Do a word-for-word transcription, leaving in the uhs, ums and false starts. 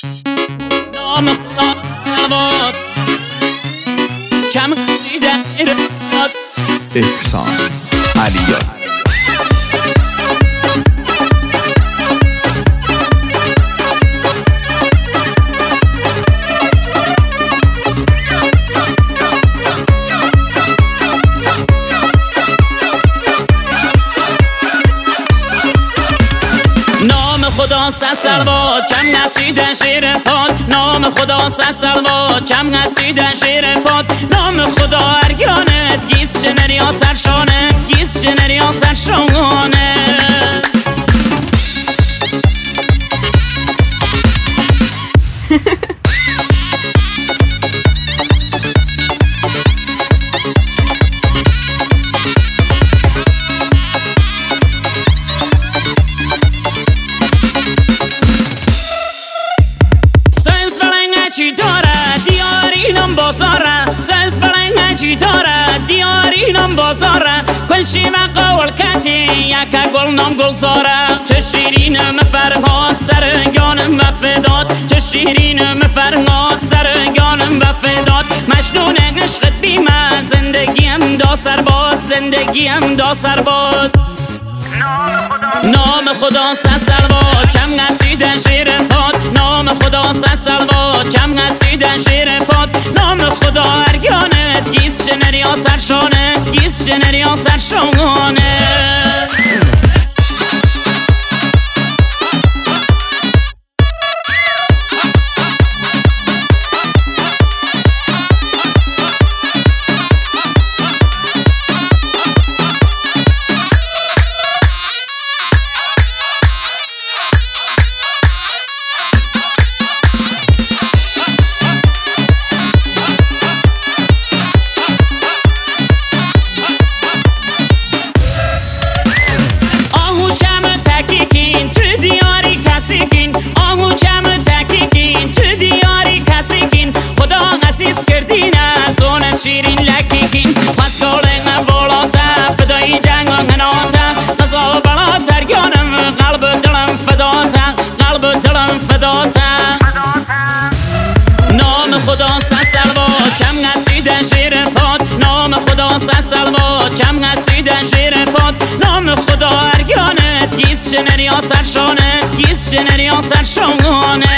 نام خدا سلوات کم دیدن ایراد احسان علیاری. خدا صد صلوات کم نسیدن شیر پاد. نام خدا صد صلوات کم نسیدن شیر پاد. نام خدا ارگانت گیس شنری ها سرشانت گیس شنری ها سرشانت. چی داره دیاری نم بازاره سنس بلنگه چی داره دیاری نم بازاره کلچی مقاول کتی یکا گل نم گل زاره تو شیرینم فرهاد سرگانم وفداد تو شیرینم فرهاد سرگانم وفداد مجنون عشقت بیمه زندگیم دا سرباد زندگیم دا سرباد. نام خدا صد صلوات کم نسیدن شیر پاد. نام خدا صد صلوات کم نسیدن شیر پاد. نام خدا ارگانت گیس شنری ها سرشانت گیس شنری ها سرشانت. آهو کم تکیکین تو دیاری کسیکین خدا عزیز کردین از اون شیرین لکیکین پس کالنگ بالاتا فدایی دنگان هناتا نزا بلاتر گانم قلب دلم فداتا قلب دلم فداتا. نام خدا صد صلوات کم نسیدن شیر پاد. نام خدا صد صلوات کم نسیدن شیر پاد. نام خدا ارگانت گیس شنری ها سرشانت گیس شنری ها سرشانت.